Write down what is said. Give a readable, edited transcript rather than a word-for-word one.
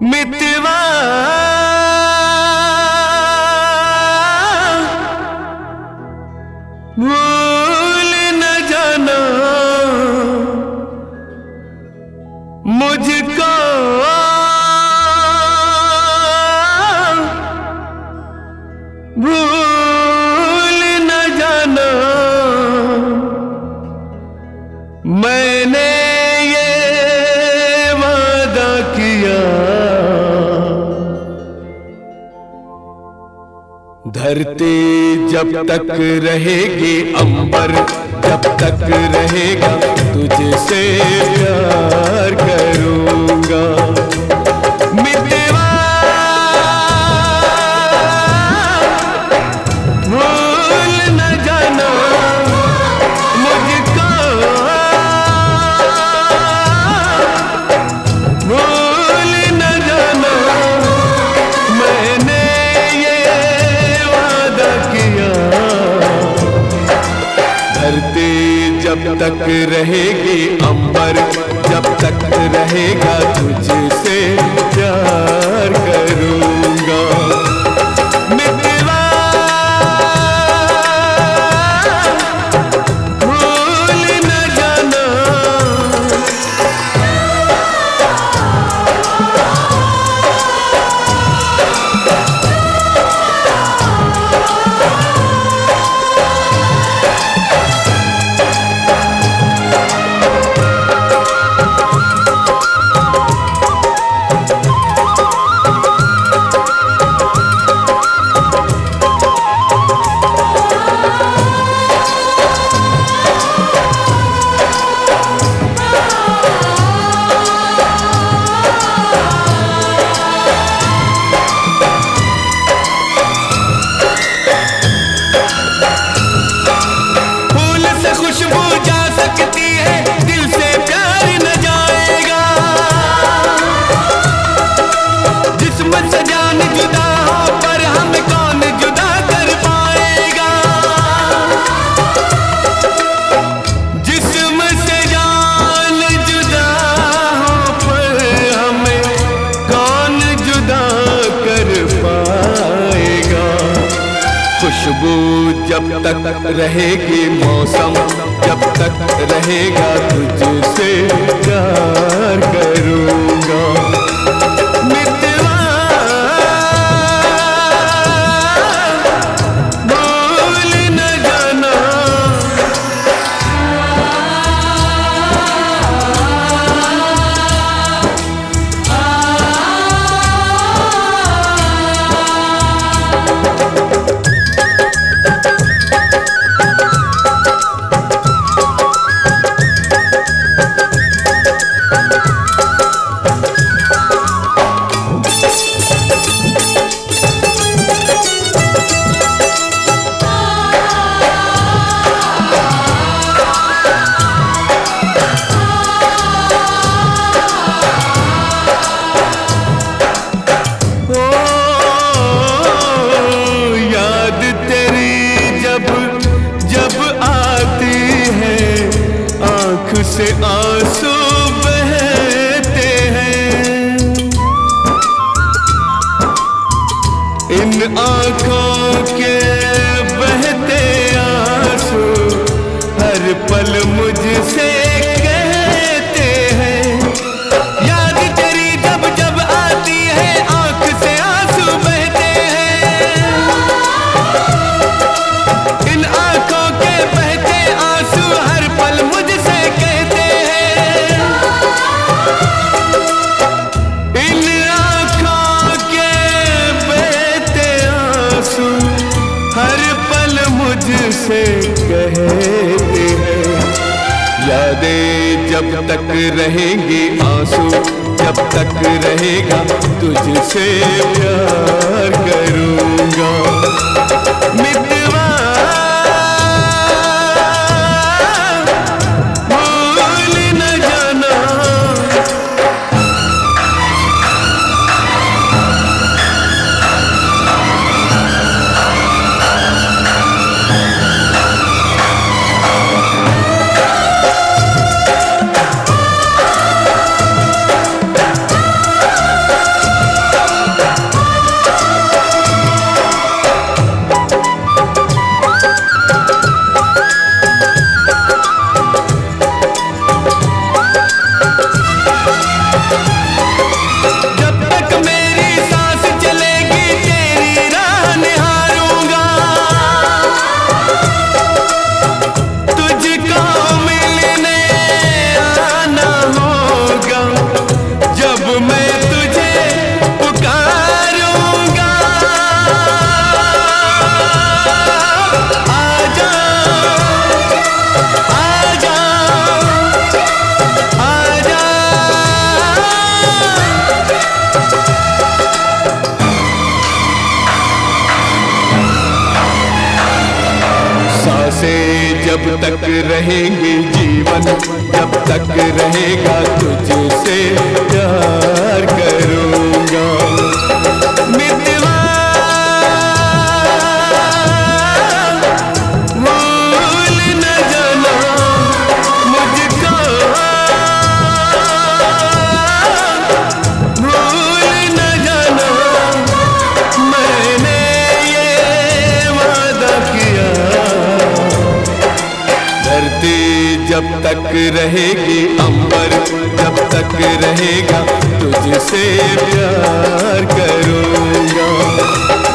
मितवा भूल न जाना मुझको, भूल न जाना मैंने ये वादा किया। धरती जब तक रहेगी, अंबर जब तक रहेगा, तुझसे प्यार करूंगा। मितवा भूल न जाना मुझको, भूल न जाना मैंने धरती जब तक रहेगी, अंबर जब तक रहेगा, तुझसे प्यार करूंगा। मितवा भूल न जाना। खुशबू जब तक रहेगी, मौसम जब तक रहेगा, तुझसे प्यार करूंगा। मितवा भूल न जाना। से आंसू बहते हैं, इन आंखों के बहते आंसू हर पल मुझसे कहते हैं। याद तेरी जब जब आती है, आंख से आंसू बहते हैं, इन आंखों के बहते आंसू हर पल मुझसे से कहते हैं। यादें जब तक रहेंगी, आंसू जब तक रहेगा, तुझसे प्यार करूंगा। मितवा भूल न जाना। जब तक रहेंगे जीवन, जब तक रहेगा तुझसे प्यार करूँगा। मितवा भूल न जाना मुझको, भूल न जाना मैंने ये वादा किया। धरती जब तक रहेगी, अंबर जब तक रहेगा तुझसे प्यार करूँगा।